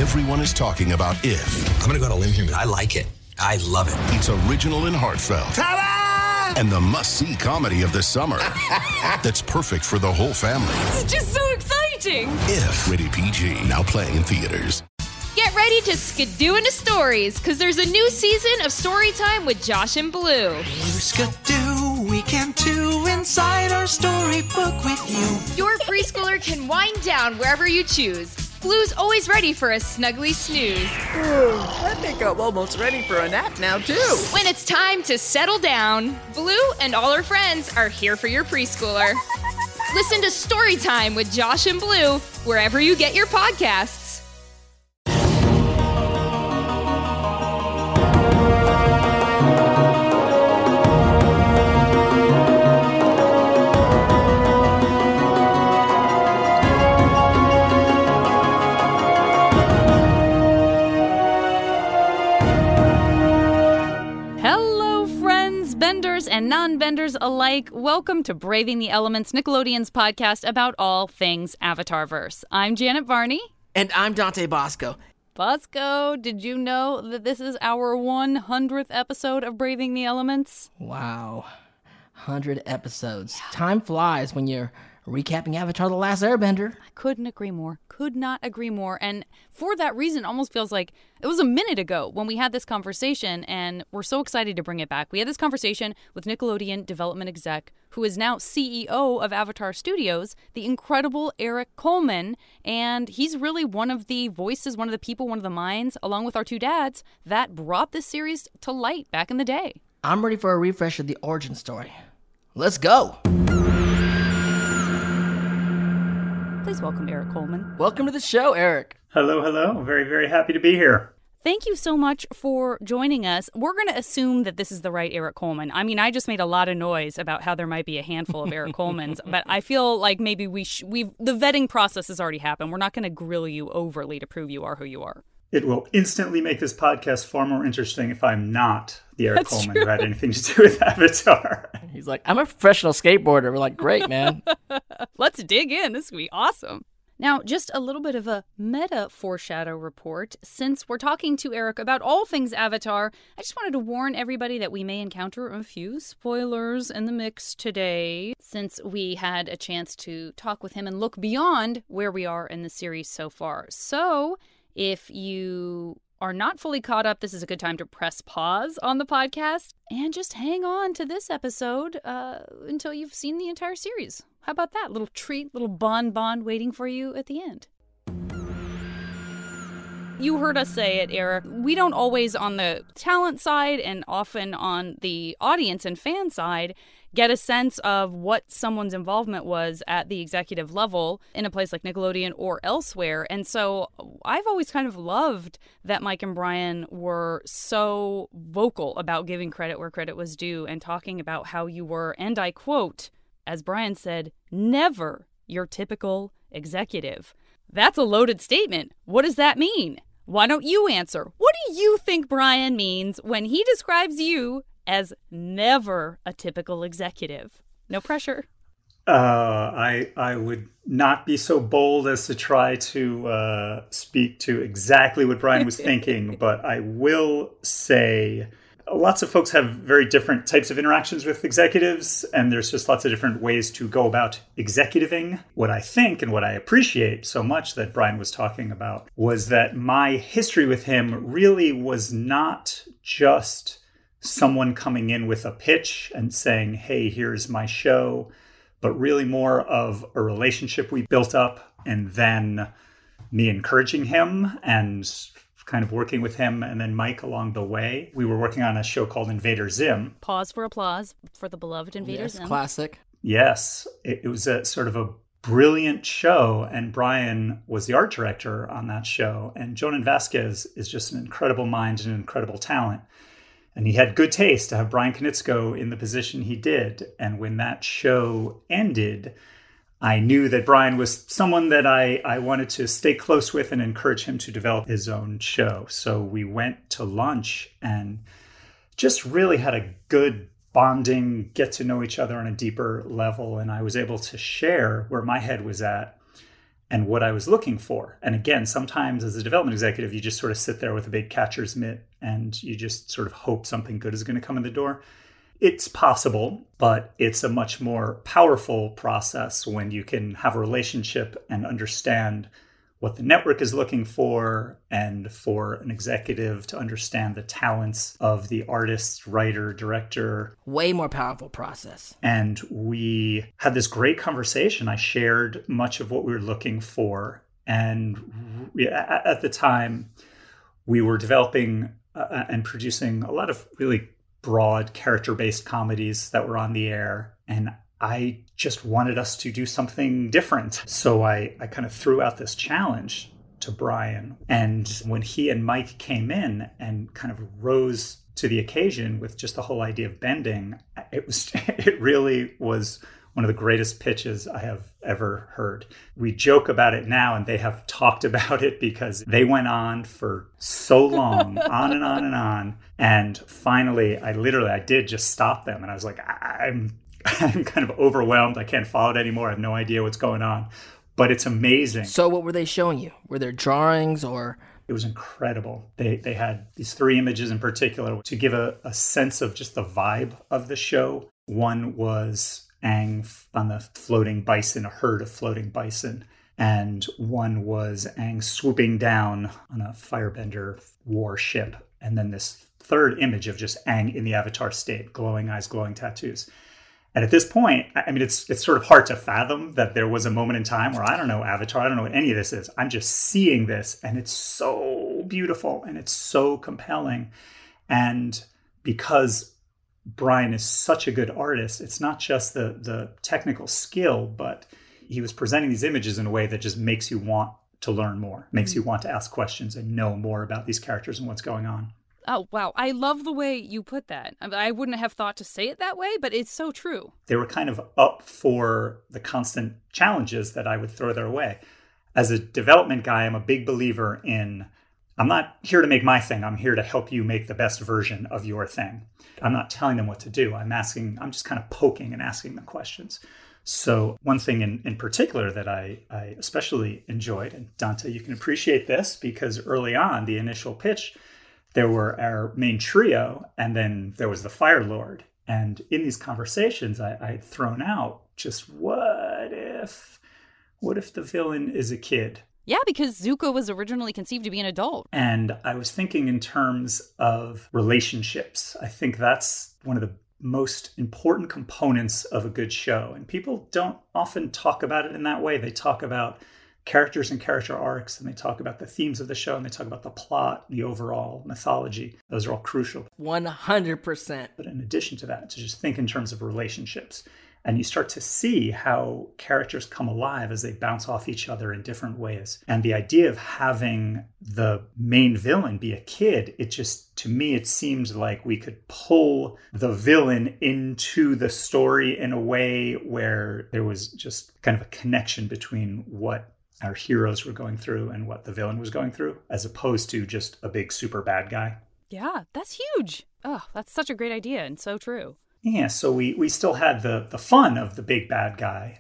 everyone is talking about If. I'm going to go on a limb here, but I like it. I love it. It's original and heartfelt. Ta-da! And the must-see comedy of the summer. That's perfect for the whole family. It's just so exciting. If. Rated PG. Now playing in theaters. Get ready to skidoo into stories, because there's a new season of Storytime with Josh and Blue. Skidoo, we can too inside our storybook with you. Your preschooler can wind down wherever you choose. Blue's always ready for a snuggly snooze. I think I'm almost ready for a nap now, too. When it's time to settle down, Blue and all her friends are here for your preschooler. Listen to Storytime with Josh and Blue wherever you get your podcasts. And non-benders alike, welcome to Braving the Elements, Nickelodeon's podcast about all things Avatarverse. I'm Janet Varney. And I'm Dante Bosco. Bosco, did you know that this is our 100th episode of Braving the Elements? Wow. 100 episodes. Yeah. Time flies when you're recapping Avatar The Last Airbender. I couldn't agree more. Could not agree more. And for that reason, it almost feels like it was a minute ago when we had this conversation, and we're so excited to bring it back. We had this conversation with Nickelodeon development exec, who is now CEO of Avatar Studios, the incredible Eric Coleman, and he's really one of the voices, one of the people, one of the minds, along with our two dads, that brought this series to light back in the day. I'm ready for a refresh of the origin story. Let's go! Please welcome Eric Coleman. Welcome to the show, Eric. Hello, hello. Very, very happy to be here. Thank you so much for joining us. We're going to assume that this is the right Eric Coleman. I mean, I just made a lot of noise about how there might be a handful of Eric Colemans, but I feel like maybe the vetting process has already happened. We're not going to grill you overly to prove you are who you are. It will instantly make this podcast far more interesting if I'm not the Eric Coleman who had anything to do with Avatar. He's like, I'm a professional skateboarder. We're like, great, man. Let's dig in. This is going to be awesome. Now, just a little bit of a meta foreshadow report. Since we're talking to Eric about all things Avatar, I just wanted to warn everybody that we may encounter a few spoilers in the mix today, since we had a chance to talk with him and look beyond where we are in the series so far. So, if you are not fully caught up, this is a good time to press pause on the podcast and just hang on to this episode until you've seen the entire series. How about that? Little treat, little bonbon waiting for you at the end. You heard us say it, Eric. We don't always, on the talent side and often on the audience and fan side, get a sense of what someone's involvement was at the executive level in a place like Nickelodeon or elsewhere. And so I've always kind of loved that Mike and Brian were so vocal about giving credit where credit was due and talking about how you were, and I quote, as Brian said, never your typical executive. That's a loaded statement. What does that mean? Why don't you answer? What do you think Brian means when he describes you as never a typical executive? No pressure. I would not be so bold as to try to speak to exactly what Brian was thinking, but I will say lots of folks have very different types of interactions with executives, and there's just lots of different ways to go about executiving. What I think and what I appreciate so much that Brian was talking about was that my history with him really was not just someone coming in with a pitch and saying, hey, here's my show, but really more of a relationship we built up, and then me encouraging him and kind of working with him, and then Mike along the way. We were working on a show called Invader Zim. Pause for applause for the beloved Invader Zim. Classic. Yes, it was a sort of a brilliant show, and Brian was the art director on that show. And Jonan Vasquez is just an incredible mind and an incredible talent. And he had good taste to have Brian Konietzko in the position he did. And when that show ended, I knew that Brian was someone that I wanted to stay close with and encourage him to develop his own show. So we went to lunch and just really had a good bonding, get to know each other on a deeper level. And I was able to share where my head was at and what I was looking for. And again, sometimes as a development executive, you just sort of sit there with a big catcher's mitt and you just sort of hope something good is going to come in the door. It's possible, but it's a much more powerful process when you can have a relationship and understand what the network is looking for, and for an executive to understand the talents of the artist, writer, director. Way more powerful process. And we had this great conversation. I shared much of what we were looking for. And at the time, we were developing and producing a lot of really broad character-based comedies that were on the air. And I just wanted us to do something different. So I kind of threw out this challenge to Brian. And when he and Mike came in and kind of rose to the occasion with just the whole idea of bending, it really was one of the greatest pitches I have ever heard. We joke about it now, and they have talked about it because they went on for so long, on and on and on. And finally, I did just stop them. And I was like, I'm kind of overwhelmed. I can't follow it anymore. I have no idea what's going on. But it's amazing. So what were they showing you? Were there drawings or? It was incredible. They had these 3 images in particular to give a sense of just the vibe of the show. One was Aang on the floating bison, a herd of floating bison. And one was Aang swooping down on a firebender warship. And then this third image of just Aang in the Avatar state, glowing eyes, glowing tattoos. And at this point, I mean, it's sort of hard to fathom that there was a moment in time where I don't know Avatar, I don't know what any of this is. I'm just seeing this, and it's so beautiful, and it's so compelling. And because Brian is such a good artist, it's not just the technical skill, but he was presenting these images in a way that just makes you want to learn more, makes you want to ask questions and know more about these characters and what's going on. Oh, wow. I love the way you put that. I wouldn't have thought to say it that way, but it's so true. They were kind of up for the constant challenges that I would throw their way. As a development guy, I'm a big believer in, I'm not here to make my thing. I'm here to help you make the best version of your thing. I'm not telling them what to do. I'm just kind of poking and asking them questions. So one thing in particular that I especially enjoyed, and Dante, you can appreciate this because early on, the initial pitch, there were our main trio, and then there was the Fire Lord. And in these conversations, I'd thrown out just what if the villain is a kid? Yeah, because Zuko was originally conceived to be an adult. And I was thinking in terms of relationships. I think that's one of the most important components of a good show. And people don't often talk about it in that way. They talk about characters and character arcs, and they talk about the themes of the show, and they talk about the plot, the overall mythology. Those are all crucial. 100%. But in addition to that, to just think in terms of relationships. And you start to see how characters come alive as they bounce off each other in different ways. And the idea of having the main villain be a kid, it just, to me, it seemed like we could pull the villain into the story in a way where there was just kind of a connection between what our heroes were going through and what the villain was going through, as opposed to just a big super bad guy. Yeah, that's huge. Oh, that's such a great idea and so true. Yeah, so we still had the fun of the big bad guy.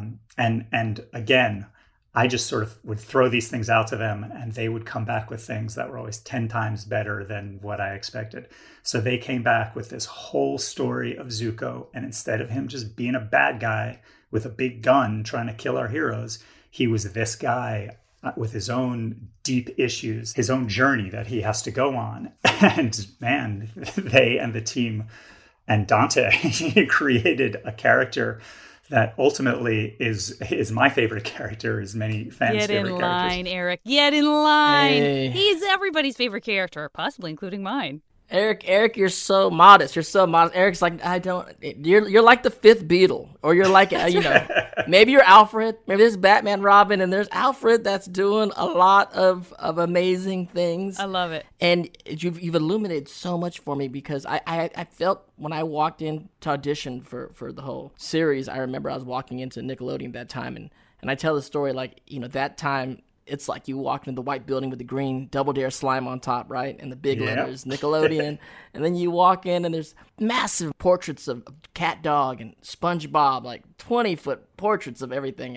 And again, I just sort of would throw these things out to them, and they would come back with things that were always 10 times better than what I expected. So they came back with this whole story of Zuko, and instead of him just being a bad guy with a big gun trying to kill our heroes, he was this guy with his own deep issues, his own journey that he has to go on. And man, they and the team and Dante created a character that ultimately is my favorite character, is many fans' favorite characters. Get in line, Eric. Get in line. Hey. He's everybody's favorite character, possibly including mine. Eric, you're so modest. You're so modest. Eric's like, you're like the fifth Beatle, or you're like, maybe you're Alfred. Maybe there's Batman, Robin, and there's Alfred that's doing a lot of amazing things. I love it. And you've illuminated so much for me, because I felt when I walked in to audition for the whole series, I remember I was walking into Nickelodeon that time, and I tell the story like, that time, it's like you walk into the white building with the green Double Dare slime on top, right? And the big letters, Nickelodeon. And then you walk in and there's massive portraits of Cat Dog and SpongeBob, like 20-foot portraits of everything. And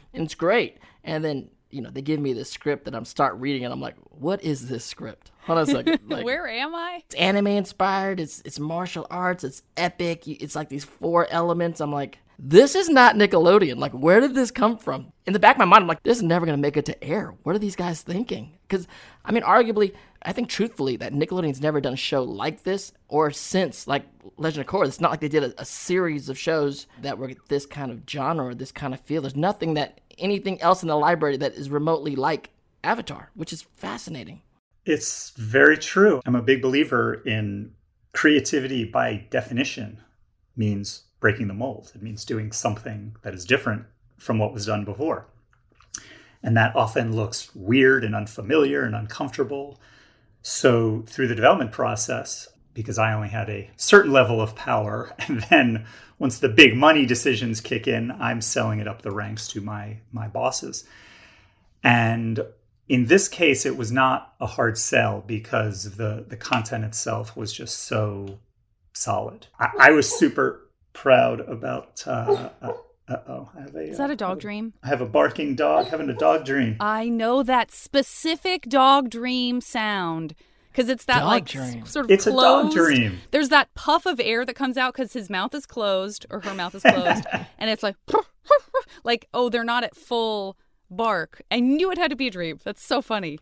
and it's great. And then, they give me this script that I'm start reading, and I'm like, what is this script? Hold on a second. Like, Where am I? It's anime inspired. It's martial arts. It's epic. It's like these 4 elements. I'm like, this is not Nickelodeon. Like, where did this come from? In the back of my mind, I'm like, this is never going to make it to air. What are these guys thinking? Because, arguably, I think truthfully that Nickelodeon's never done a show like this or since, like, Legend of Korra. It's not like they did a series of shows that were this kind of genre or this kind of feel. There's nothing anything else in the library that is remotely like Avatar, which is fascinating. It's very true. I'm a big believer in creativity by definition means breaking the mold. It means doing something that is different from what was done before. And that often looks weird and unfamiliar and uncomfortable. So through the development process, because I only had a certain level of power, and then once the big money decisions kick in, I'm selling it up the ranks to my bosses. And in this case, it was not a hard sell because the content itself was just so solid. I was super proud about... Is that a dog dream? I have a barking dog having a dog dream. I know that specific dog dream sound. Because it's that dog dream. Sort of it's closed. A dog dream. There's that puff of air that comes out because his mouth is closed or her mouth is closed. And it's like, oh, they're not at full bark. I knew it had to be a dream. That's so funny.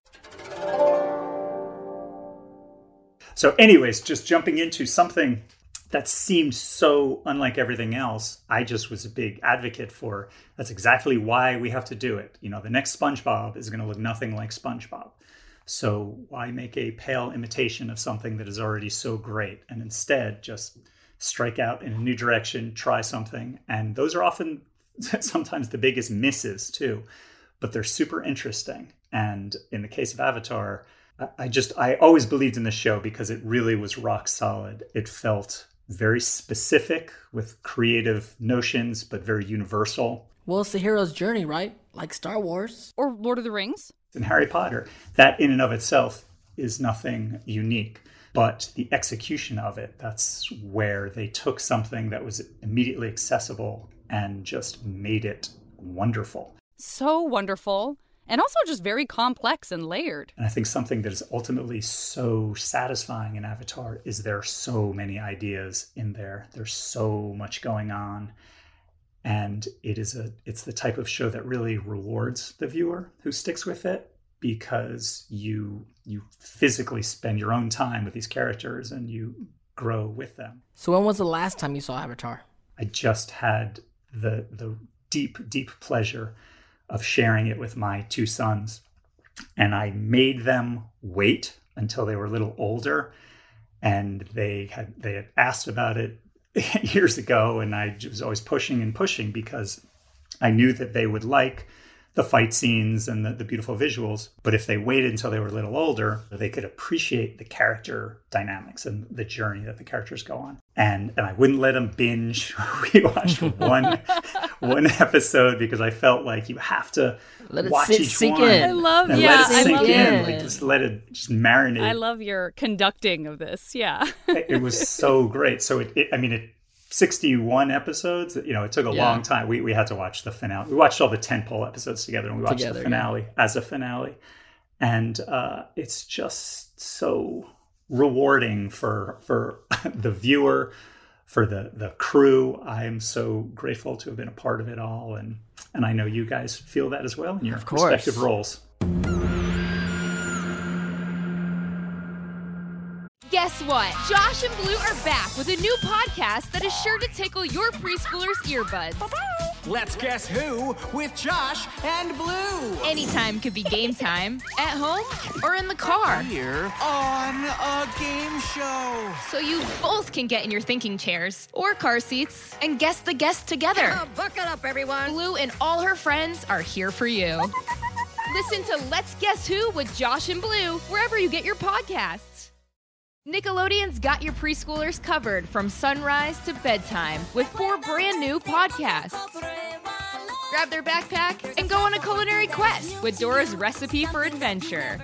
So anyways, just jumping into something that seemed so unlike everything else, I just was a big advocate for. That's exactly why we have to do it. The next SpongeBob is going to look nothing like SpongeBob. So why make a pale imitation of something that is already so great? And instead, just strike out in a new direction, try something. And those are often sometimes the biggest misses too, but they're super interesting. And in the case of Avatar, I always believed in this show because it really was rock solid. It felt very specific with creative notions, but very universal. Well, it's the hero's journey, right? Like Star Wars. Or Lord of the Rings. And Harry Potter. That in and of itself is nothing unique. But the execution of it, that's where they took something that was immediately accessible and just made it wonderful. So wonderful. And also just very complex and layered. And I think something that is ultimately so satisfying in Avatar is there are so many ideas in there. There's so much going on. And it's the type of show that really rewards the viewer who sticks with it because you physically spend your own time with these characters and you grow with them. So when was the last time you saw Avatar? I just had the deep, deep pleasure of sharing it with my 2 sons. And I made them wait until they were a little older. And they had asked about it years ago. And I was always pushing and pushing because I knew that they would like the fight scenes and the beautiful visuals. But if they waited until they were a little older, they could appreciate the character dynamics and the journey that the characters go on. And I wouldn't let them binge. We watched one episode because I felt like you have to watch each one. I love, and yeah, let it sink I love in. it. Like just let it just marinate. I love your conducting of this. Yeah. It was so great. So it 61 episodes, it took a long time. We had to watch the finale. We watched all the tentpole episodes together and we watched the finale as a finale. And it's just so rewarding for the viewer, for the crew. I am so grateful to have been a part of it all. And I know you guys feel that as well in your respective roles. Guess what? Josh and Blue are back with a new podcast that is sure to tickle your preschoolers' earbuds. Let's Guess Who with Josh and Blue. Anytime could be game time, at home or in the car. Here on a game show. So you both can get in your thinking chairs or car seats and guess the guests together. Buckle up, everyone. Blue and all her friends are here for you. Listen to Let's Guess Who with Josh and Blue wherever you get your podcasts. Nickelodeon's got your preschoolers covered from sunrise to bedtime with 4 brand new podcasts. Grab their backpack and go on a culinary quest with Dora's Recipe for Adventure.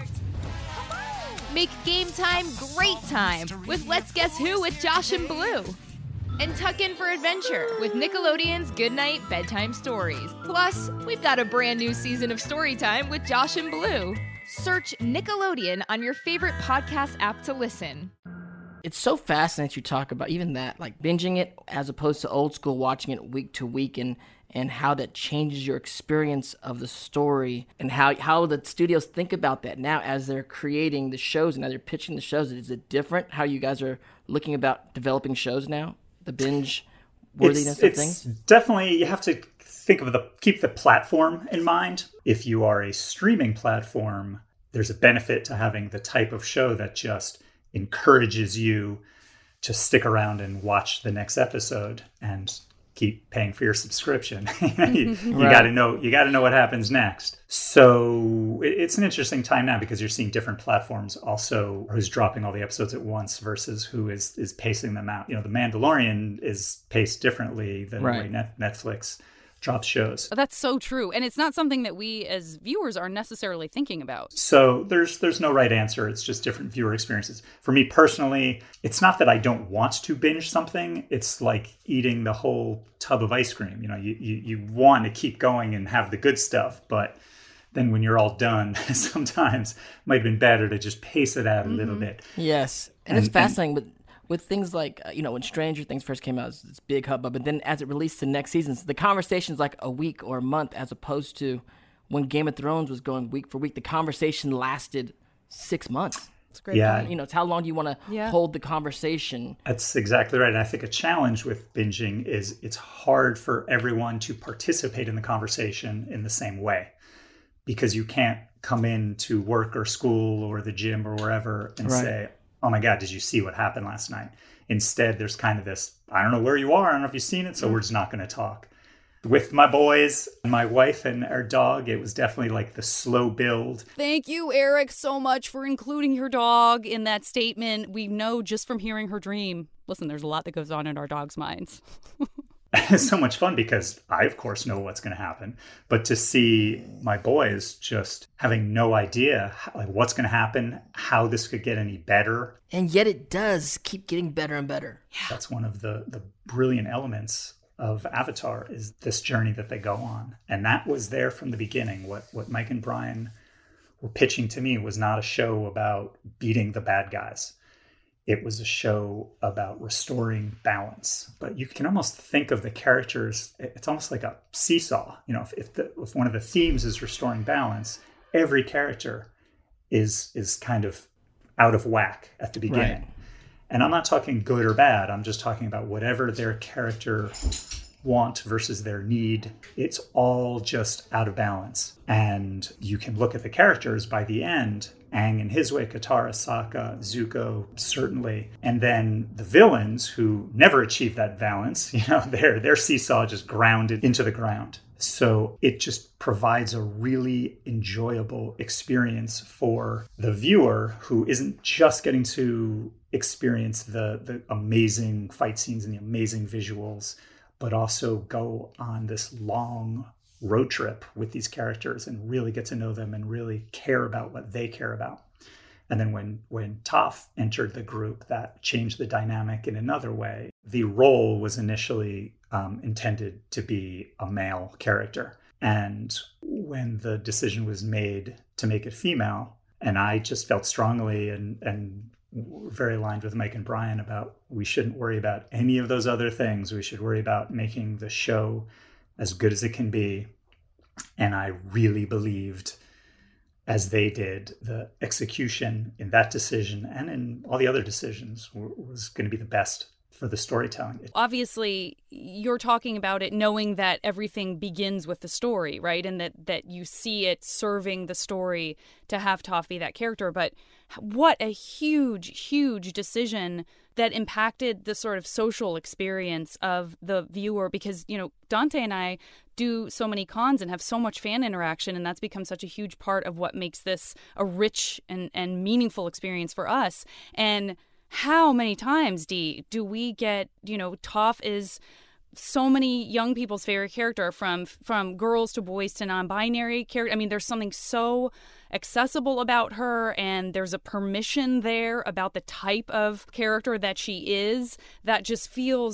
Make game time great time with Let's Guess Who with Josh and Blue. and tuck in for adventure with Nickelodeon's Goodnight Bedtime Stories. Plus, we've got a brand new season of Storytime with Josh and Blue. Search Nickelodeon on your favorite podcast app to listen. It's so fascinating you talk about even that, like binging it as opposed to old school watching it week to week, and how that changes your experience of the story, and how the studios think about that now as they're creating the shows and as they're pitching the shows. Is it different how you guys are looking about developing shows now? The binge worthiness of things? It's definitely, you have to think of keep the platform in mind. If you are a streaming platform, there's a benefit to having the type of show that just encourages you to stick around and watch the next episode and keep paying for your subscription. you got to know what happens next. So it's an interesting time now because you're seeing different platforms also who's dropping all the episodes at once versus who is pacing them out. The Mandalorian is paced differently than the way Netflix drops shows. That's so true. And it's not something that we as viewers are necessarily thinking about. So there's no right answer. It's just different viewer experiences. For me personally, it's not that I don't want to binge something. It's like eating the whole tub of ice cream. You want to keep going and have the good stuff, but then when you're all done, sometimes it might have been better to just pace it out a little bit. Yes. And it's fascinating, but with things like, when Stranger Things first came out, it was this big hubbub, but then as it released to next seasons, the conversation's like a week or a month, as opposed to when Game of Thrones was going week for week, the conversation lasted 6 months. That's a great point. It's how long do you want to hold the conversation? That's exactly right. And I think a challenge with binging is it's hard for everyone to participate in the conversation in the same way, because you can't come in to work or school or the gym or wherever and say, oh my God, did you see what happened last night? Instead, there's kind of this, I don't know where you are, I don't know if you've seen it, so we're just not going to talk. With my boys, my wife and our dog, it was definitely like the slow build. Thank you, Eric, so much for including your dog in that statement. We know just from hearing her dream. Listen, there's a lot that goes on in our dogs' minds. It's so much fun because I, of course, know what's going to happen. But to see my boys just having no idea what's going to happen, how this could get any better. And yet it does keep getting better and better. Yeah. That's one of the brilliant elements of Avatar, is this journey that they go on. And that was there from the beginning. What Mike and Brian were pitching to me was not a show about beating the bad guys. It was a show about restoring balance. But you can almost think of the characters, it's almost like a seesaw. If one of the themes is restoring balance, every character is kind of out of whack at the beginning. Right. And I'm not talking good or bad. I'm just talking about whatever their character want versus their need. It's all just out of balance. And you can look at the characters by the end, Aang in his way, Katara, Sokka, Zuko, certainly. And then the villains who never achieve that balance, their seesaw just grounded into the ground. So it just provides a really enjoyable experience for the viewer who isn't just getting to experience the amazing fight scenes and the amazing visuals, but also go on this long road trip with these characters and really get to know them and really care about what they care about. And then when Toph entered the group, that changed the dynamic in another way. The role was initially intended to be a male character. And when the decision was made to make it female, and I just felt strongly and very aligned with Mike and Brian about we shouldn't worry about any of those other things. We should worry about making the show as good as it can be. And I really believed, as they did, the execution in that decision and in all the other decisions was going to be the best for the storytelling. Obviously, you're talking about it knowing that everything begins with the story, right? And that you see it serving the story to have Toph be that character. But what a huge, huge decision that impacted the sort of social experience of the viewer, because, Dante and I do so many cons and have so much fan interaction, and that's become such a huge part of what makes this a rich and meaningful experience for us. And how many times, Dee, do we get, Toph is so many young people's favorite character, from girls to boys to non-binary character. I mean, there's something so accessible about her, and there's a permission there about the type of character that she is that just feels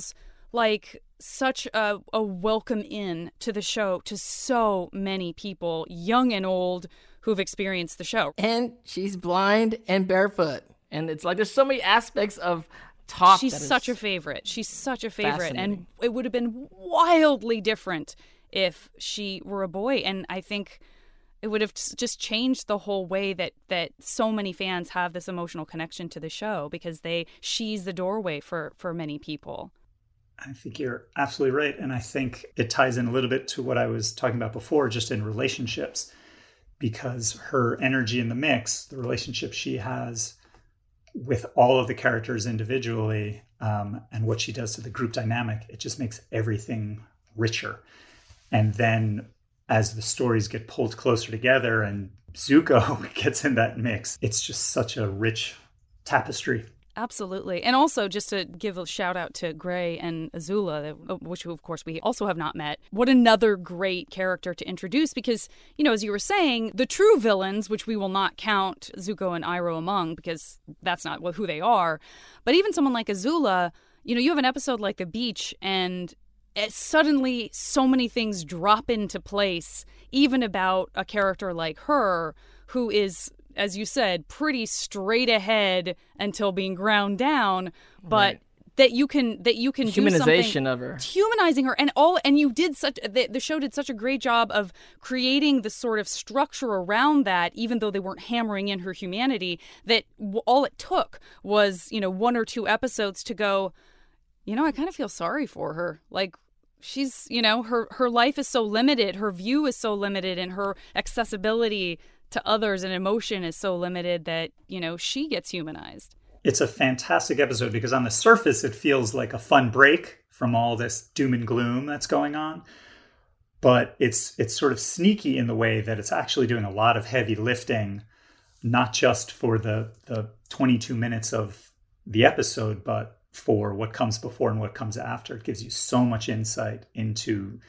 like such a welcome in to the show to so many people, young and old, who've experienced the show. And she's blind and barefoot. And it's like there's so many aspects of Toph. She's such a favorite. She's such a favorite. And fascinating. it would have been wildly different if she were a boy. And I think it would have just changed the whole way that so many fans have this emotional connection to the show, because she's the doorway for many people. I think you're absolutely right. And I think it ties in a little bit to what I was talking about before, just in relationships, because her energy in the mix, the relationship she has with all of the characters individually, and what she does to the group dynamic, it just makes everything richer. And then as the stories get pulled closer together and Zuko gets in that mix, it's just such a rich tapestry. Absolutely. And also, just to give a shout out to Gray and Azula, which of course we also have not met. What another great character to introduce, because, you know, as you were saying, the true villains, which we will not count Zuko and Iroh among, because that's not who they are. But even someone like Azula, you know, you have an episode like The Beach, and suddenly so many things drop into place, even about a character like her, who is, as you said, pretty straight ahead until being ground down, but Right. that you can do Humanization of her. humanizing her, and you did the show did such a great job of creating the sort of structure around that, even though they weren't hammering in her humanity, that all it took was, you know, 1 or 2 episodes to go, you know, I kind of feel sorry for her. Like, she's, you know, her life is so limited, her view is so limited, and her accessibility to others and emotion is so limited that, you know, she gets humanized. It's a fantastic episode because on the surface, it feels like a fun break from all this doom and gloom that's going on. But it's sort of sneaky in the way that it's actually doing a lot of heavy lifting, not just for the 22 minutes of the episode, but for what comes before and what comes after. It gives you so much insight into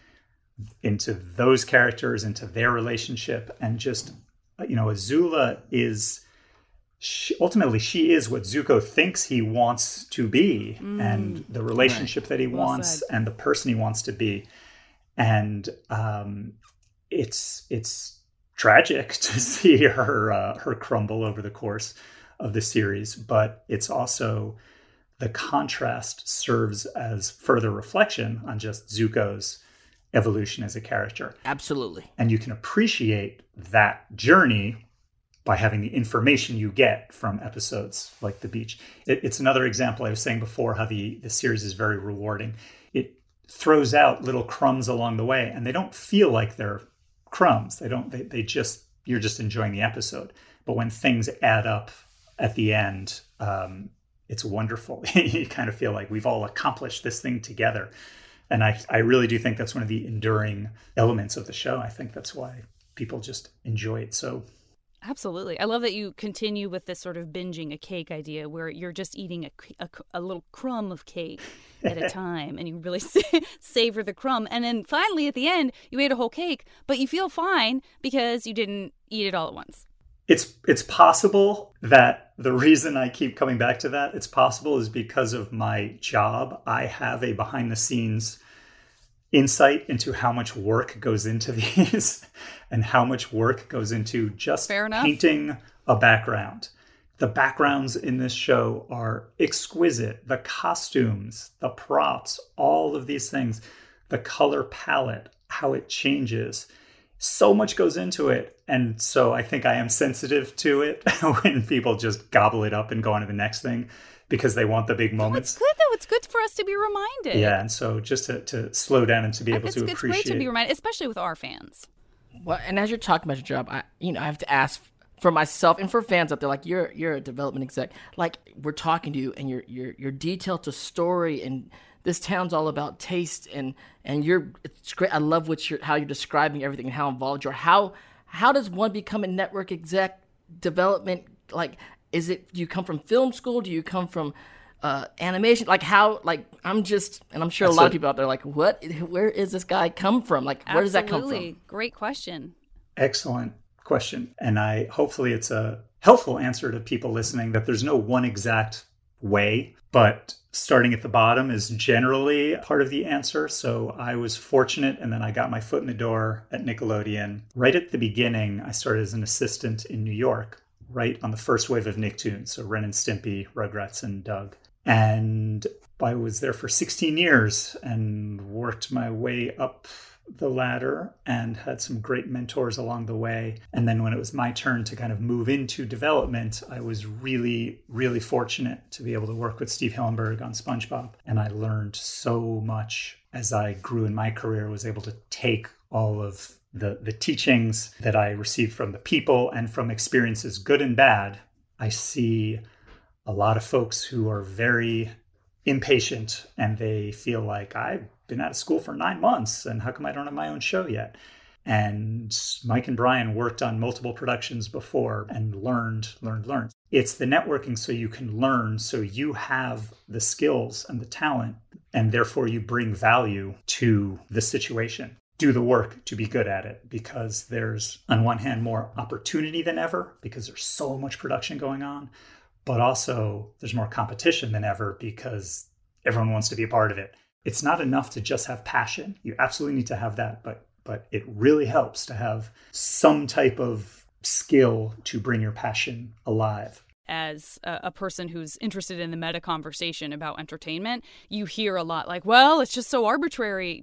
those characters, into their relationship, and just, you know, Azula is, ultimately she is what Zuko thinks he wants to be, and the relationship that he wants, and the person he wants to be. And it's tragic to see her crumble over the course of the series, but it's also, the contrast serves as further reflection on just Zuko's evolution as a character. Absolutely. And you can appreciate that journey by having the information you get from episodes like The Beach. It's another example. I was saying before how the series is very rewarding. It throws out little crumbs along the way, and they don't feel like they're crumbs. They just, you're just enjoying the episode. But when things add up at the end, it's wonderful. You kind of feel like we've all accomplished this thing together. And I really do think that's one of the enduring elements of the show. I think that's why people just enjoy it so. Absolutely. I love that you continue with this sort of binging a cake idea where you're just eating a little crumb of cake at a time, and you really savor the crumb. And then finally at the end, you ate a whole cake, but you feel fine because you didn't eat it all at once. It's possible that the reason I keep coming back to that, it's possible is because of my job. I have a behind the scenes insight into how much work goes into these and how much work goes into just painting a background. The backgrounds in this show are exquisite. The costumes, the props, all of these things, the color palette, how it changes. So much goes into it. And so I think I am sensitive to it when people just gobble it up and go on to the next thing because they want the big moments. It's good, though. It's good for us to be reminded. Yeah, and so just to slow down and to be able to appreciate. It's great to be reminded, especially with our fans. Well, and as you're talking about your job, I have to ask for myself and for fans out there, like you're a development exec, like we're talking to you and you're detailed to story, and this town's all about taste, and it's great. I love how you're describing everything and how involved you are. How does one become a network exec development? Like, do you come from film school? Do you come from animation? Like how, like I'm sure a lot of people out there are like, where is this guy come from? Like, where does that come from? Great question. Excellent question. And hopefully it's a helpful answer to people listening, that there's no one exact way, but starting at the bottom is generally part of the answer. So I was fortunate, and then I got my foot in the door at Nickelodeon. Right at the beginning, I started as an assistant in New York, right on the first wave of Nicktoons, so Ren and Stimpy, Rugrats, and Doug. And I was there for 16 years and worked my way up the ladder and had some great mentors along the way. And then when it was my turn to kind of move into development, I was really, really fortunate to be able to work with Steve Hillenburg on SpongeBob. And I learned so much as I grew in my career, was able to take all of the teachings that I received from the people and from experiences, good and bad. I see a lot of folks who are very impatient and they feel like, I've been out of school for 9 months and how come I don't have my own show yet? And Mike and Brian worked on multiple productions before and learned. It's the networking so you can learn, so you have the skills and the talent, and therefore you bring value to the situation. Do the work to be good at it, because there's, on one hand, more opportunity than ever because there's so much production going on, but also there's more competition than ever because everyone wants to be a part of it. It's not enough to just have passion. You absolutely need to have that, but it really helps to have some type of skill to bring your passion alive. As a person who's interested in the meta conversation about entertainment, you hear a lot like, well, it's just so arbitrary,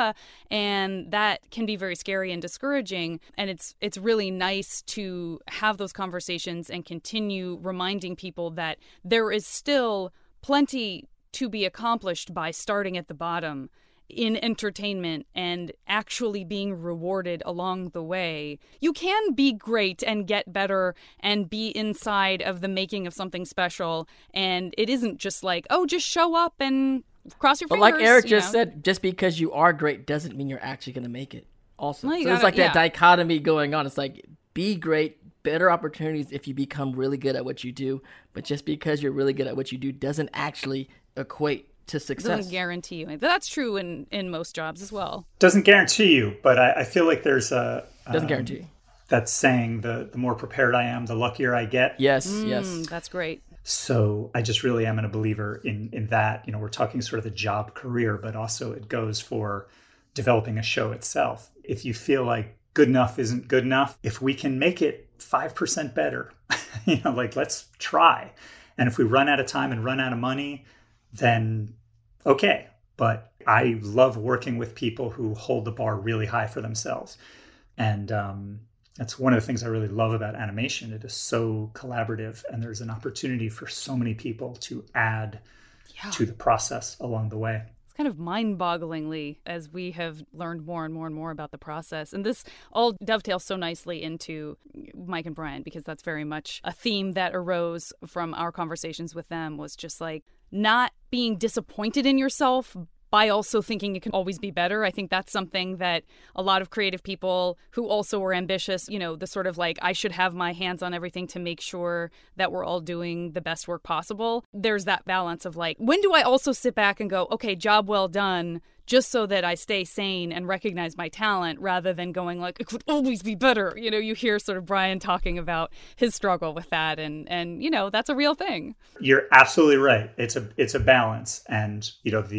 and that can be very scary and discouraging. And it's really nice to have those conversations and continue reminding people that there is still plenty to be accomplished by starting at the bottom in entertainment and actually being rewarded along the way. You can be great and get better and be inside of the making of something special. And it isn't just like, oh, just show up and cross your fingers. But like Eric just said, just because you are great doesn't mean you're actually going to make it also. Well, so it's like that dichotomy going on. It's like, be great, better opportunities if you become really good at what you do. But just because you're really good at what you do doesn't actually equate to success. Doesn't guarantee you. That's true in most jobs as well. Doesn't guarantee you, but I feel like there's a... Doesn't guarantee you. That saying, the more prepared I am, the luckier I get. Yes. That's great. So I just really am a believer in that. You know, we're talking sort of the job career, but also it goes for developing a show itself. If you feel like good enough isn't good enough, if we can make it 5% better, like let's try. And if we run out of time and run out of money, then okay. But I love working with people who hold the bar really high for themselves. And that's one of the things I really love about animation. It is so collaborative, and there's an opportunity for so many people to add to the process along the way. It's kind of mind-bogglingly as we have learned more and more and more about the process. And this all dovetails so nicely into Mike and Brian, because that's very much a theme that arose from our conversations with them, was just like not being disappointed in yourself by also thinking it can always be better. I think that's something that a lot of creative people who also are ambitious, the sort of like, I should have my hands on everything to make sure that we're all doing the best work possible. There's that balance of like, when do I also sit back and go, okay, job well done, just so that I stay sane and recognize my talent, rather than going like, it could always be better. You hear sort of Brian talking about his struggle with that, and that's a real thing. You're absolutely right. It's a balance. And,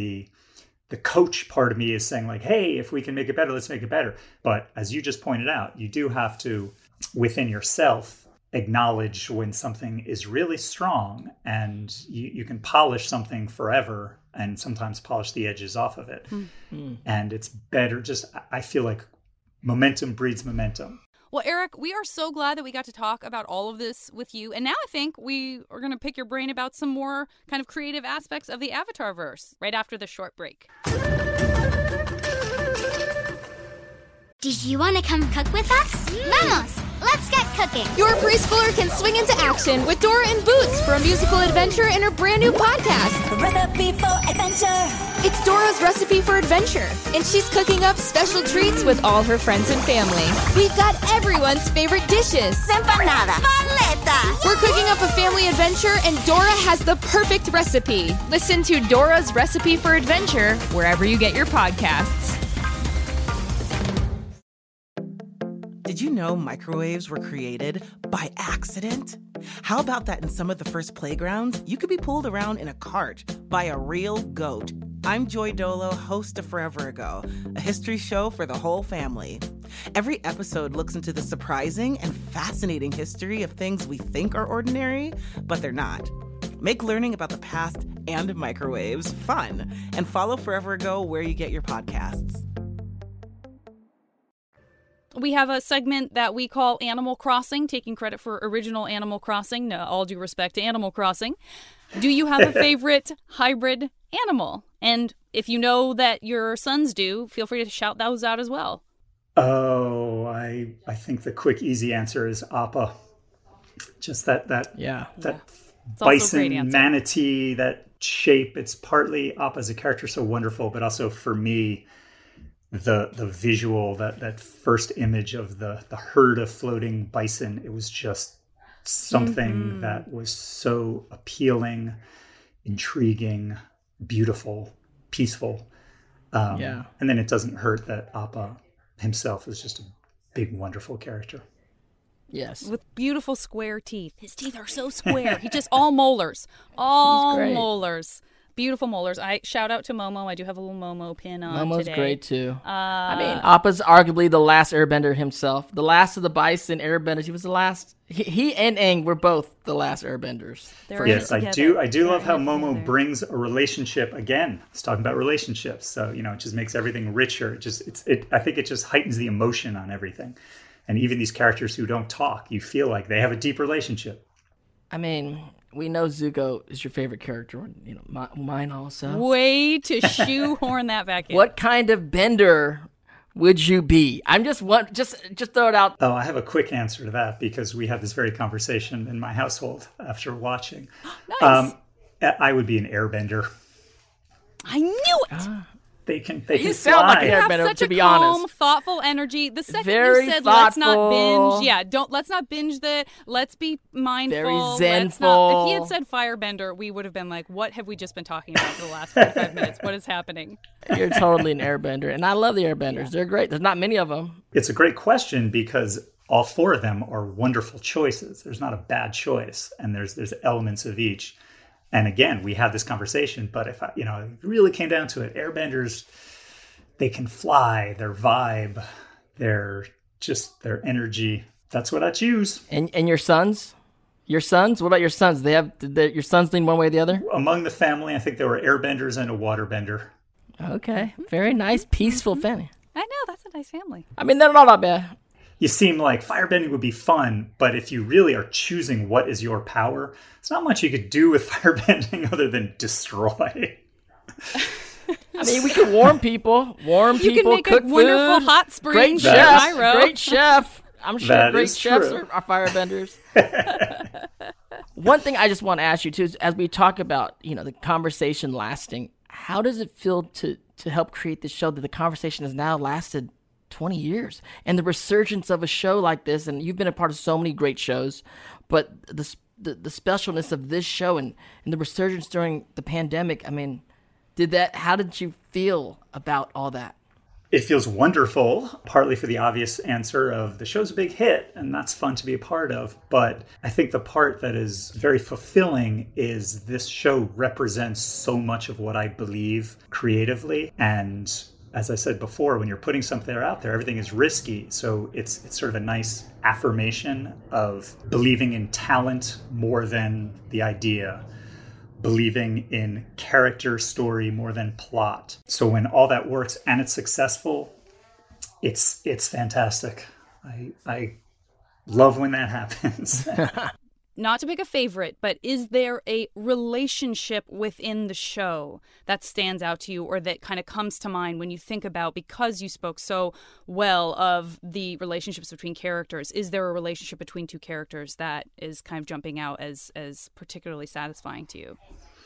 the coach part of me is saying like, hey, if we can make it better, let's make it better. But as you just pointed out, you do have to, within yourself, acknowledge when something is really strong, and you can polish something forever and sometimes polish the edges off of it. Mm-hmm. And it's better. I feel like momentum breeds momentum. Well, Eric, we are so glad that we got to talk about all of this with you. And now I think we are going to pick your brain about some more kind of creative aspects of the Avatarverse right after this short break. Did you want to come cook with us? Vamos! Let's get cooking! Your preschooler can swing into action with Dora and Boots for a musical adventure in her brand new podcast. Recipe for Adventure! It's Dora's Recipe for Adventure, and she's cooking up special treats with all her friends and family. We've got everyone's favorite dishes. Empanadas! Paletas! We're cooking up a family adventure, and Dora has the perfect recipe. Listen to Dora's Recipe for Adventure wherever you get your podcasts. Did you know microwaves were created by accident? How about that in some of the first playgrounds, you could be pulled around in a cart by a real goat? I'm Joy Dolo, host of Forever Ago, a history show for the whole family. Every episode looks into the surprising and fascinating history of things we think are ordinary, but they're not. Make learning about the past and microwaves fun, and follow Forever Ago where you get your podcasts. We have a segment that we call Animal Crossing, taking credit for original Animal Crossing. No, all due respect to Animal Crossing. Do you have a favorite hybrid animal? And if you know that your sons do, feel free to shout those out as well. Oh, I think the quick, easy answer is Appa. Just that bison, manatee, that shape. It's partly Appa as a character, so wonderful, but also for me, the visual, that first image of the herd of floating bison, it was just something that was so appealing, intriguing, beautiful, peaceful. And then it doesn't hurt that Appa himself is just a big, wonderful character. Yes. With beautiful square teeth. His teeth are so square. He just all molars. All molars. Beautiful molars. I shout out to Momo. I do have a little Momo pin on Momo's today. Great too. I mean, Appa's arguably the last airbender himself. The last of the bison airbenders. He was the last. He and Aang were both the last airbenders. Yes, I do love how Momo brings a relationship again. It's talking about relationships. So, it just makes everything richer. I think it just heightens the emotion on everything. And even these characters who don't talk, you feel like they have a deep relationship. I mean, we know Zuko is your favorite character. Mine also. Way to shoehorn that back in. What kind of bender would you be? I'm just throw it out. Oh, I have a quick answer to that because we had this very conversation in my household after watching. Nice. I would be an airbender. I knew it. They can sound like an you have airbender, such to a be calm, honest. thoughtful energy. The second Very you said, thoughtful. let's not binge let's be mindful. Very zenful. If he had said firebender, we would have been like, what have we just been talking about for the last 45 minutes? What is happening? You're totally an airbender, and I love the airbenders. Yeah. They're great. There's not many of them. It's a great question because all four of them are wonderful choices. There's not a bad choice, and there's elements of each. And again, we had this conversation, but if it really came down to it, airbenders, they can fly, their vibe, their energy. That's what I choose. And your sons? Your sons? What about your sons? Did your sons lean one way or the other? Among the family, I think there were airbenders and a waterbender. Okay. Very nice, peaceful family. I know, that's a nice family. I mean, they're not that bad. You seem like firebending would be fun, but if you really are choosing what is your power, there's not much you could do with firebending other than destroy. I mean, we could warm people, you can make cook a wonderful food. hot spring. Great chef, great chef. I'm sure great chefs are firebenders. One thing I just want to ask you too is, as we talk about, the conversation lasting, how does it feel to help create this show that the conversation has now lasted 20 years and the resurgence of a show like this? And you've been a part of so many great shows, but the specialness of this show and the resurgence during the pandemic, I mean, how did you feel about all that? It feels wonderful, partly for the obvious answer of the show's a big hit, and that's fun to be a part of. But I think the part that is very fulfilling is this show represents so much of what I believe creatively. And as I said before, when you're putting something out there, everything is risky. So it's sort of a nice affirmation of believing in talent more than the idea, believing in character story more than plot. So when all that works and it's successful, it's fantastic. I love when that happens. Not to pick a favorite, but is there a relationship within the show that stands out to you or that kind of comes to mind when you think about, because you spoke so well of the relationships between characters, is there a relationship between two characters that is kind of jumping out as particularly satisfying to you?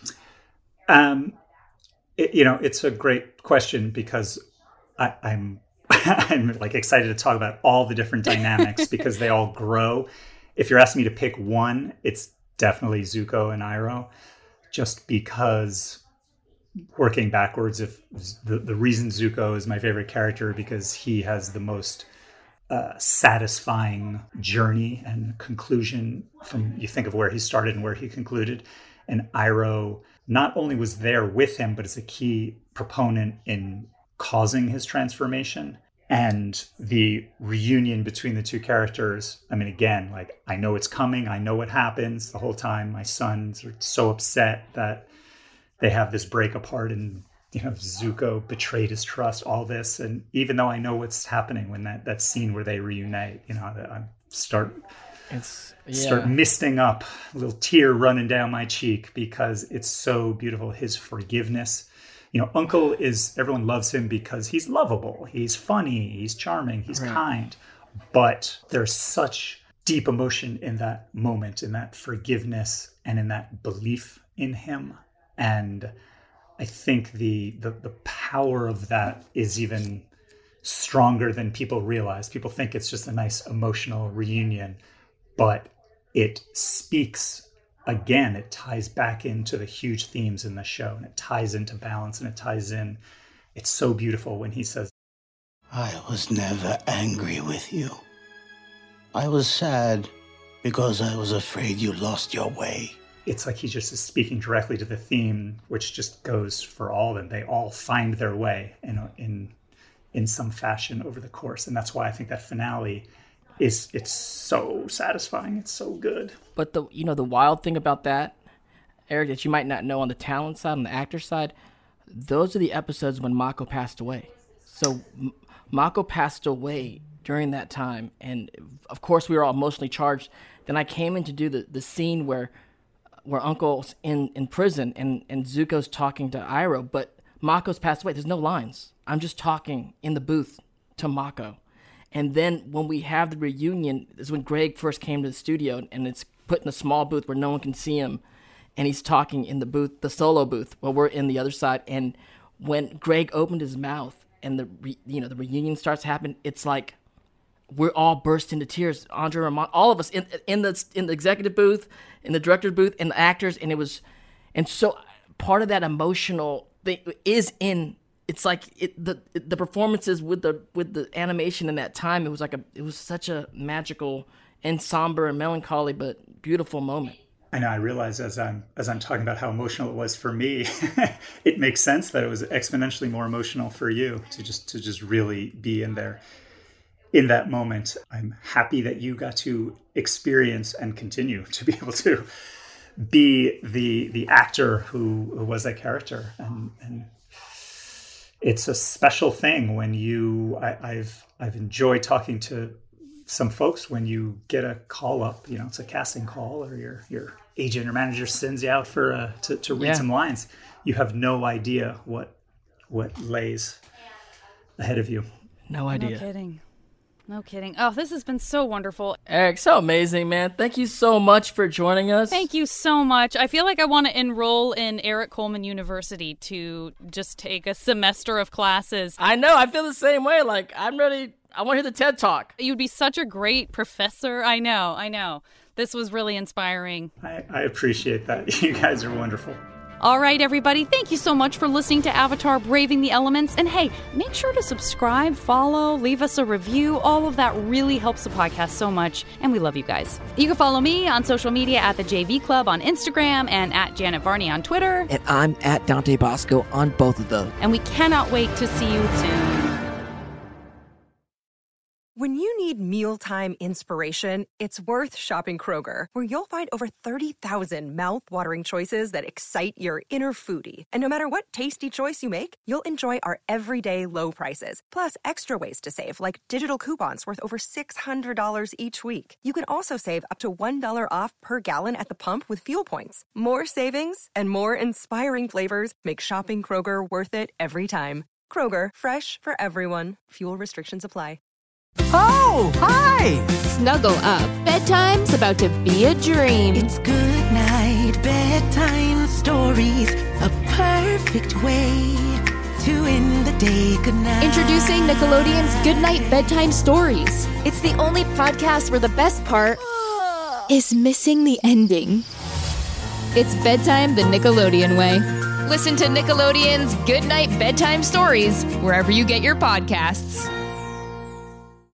It's a great question because I'm like excited to talk about all the different dynamics because they all grow. If you're asking me to pick one, it's definitely Zuko and Iroh, just because working backwards, if the reason Zuko is my favorite character because he has the most satisfying journey and conclusion from, you think of where he started and where he concluded. And Iroh not only was there with him, but is a key proponent in causing his transformation. And the reunion between the two characters, I mean, again, like, I know it's coming. I know what happens the whole time. My sons are so upset that they have this break apart and, Zuko betrayed his trust, all this. And even though I know what's happening when that scene where they reunite, I start misting up, a little tear running down my cheek because it's so beautiful. His forgiveness. Uncle everyone loves him because he's lovable. He's funny. He's charming. He's kind. But there's such deep emotion in that moment, in that forgiveness and in that belief in him. And I think the power of that is even stronger than people realize. People think it's just a nice emotional reunion, but it speaks. Again, it ties back into the huge themes in the show, and it ties into balance, and it ties in. It's so beautiful when he says, I was never angry with you. I was sad because I was afraid you lost your way. It's like he just is speaking directly to the theme, which just goes for all of them. They all find their way in some fashion over the course. And that's why I think that finale it's so satisfying. It's so good. But the wild thing about that, Eric, that you might not know on the talent side, on the actor side, those are the episodes when Mako passed away. So Mako passed away during that time, and of course we were all emotionally charged. Then I came in to do the scene where Uncle's in prison and Zuko's talking to Iroh, but Mako's passed away. There's no lines. I'm just talking in the booth to Mako. And then when we have the reunion, is when Greg first came to the studio, and it's put in a small booth where no one can see him, and he's talking in the booth, the solo booth, while we're in the other side. And when Greg opened his mouth and the reunion starts happening, it's like we're all burst into tears. Andre Ramon, all of us in the executive booth, in the director's booth, and the actors, and so part of that emotional thing is in. It's like the performances with the animation in that time. It was such a magical and somber and melancholy but beautiful moment. I know. I realize as I'm talking about how emotional it was for me, it makes sense that it was exponentially more emotional for you to just really be in there in that moment. I'm happy that you got to experience and continue to be able to be the actor who was that character and. It's a special thing when I've enjoyed talking to some folks when you get a call up, it's a casting call, or your agent or manager sends you out for to read some lines. You have no idea what lays ahead of you. No idea. No kidding. Oh, this has been so wonderful. Eric, so amazing, man. Thank you so much for joining us. Thank you so much. I feel like I want to enroll in Eric Coleman University to just take a semester of classes. I know. I feel the same way. Like, I'm ready. I want to hear the TED Talk. You'd be such a great professor. I know. This was really inspiring. I appreciate that. You guys are wonderful. All right, everybody, thank you so much for listening to Avatar Braving the Elements. And hey, make sure to subscribe, follow, leave us a review. All of that really helps the podcast so much, and we love you guys. You can follow me on social media at the JV Club on Instagram and at Janet Varney on Twitter. And I'm at Dante Bosco on both of those. And we cannot wait to see you soon. When you need mealtime inspiration, it's worth shopping Kroger, where you'll find over 30,000 mouth-watering choices that excite your inner foodie. And no matter what tasty choice you make, you'll enjoy our everyday low prices, plus extra ways to save, like digital coupons worth over $600 each week. You can also save up to $1 off per gallon at the pump with fuel points. More savings and more inspiring flavors make shopping Kroger worth it every time. Kroger, fresh for everyone. Fuel restrictions apply. Oh, hi! Snuggle up. Bedtime's about to be a dream. It's good night, bedtime stories. A perfect way to end the day. Good night. Introducing Nickelodeon's Goodnight Bedtime Stories. It's the only podcast where the best part is missing the ending. It's bedtime the Nickelodeon way. Listen to Nickelodeon's Goodnight Bedtime Stories wherever you get your podcasts.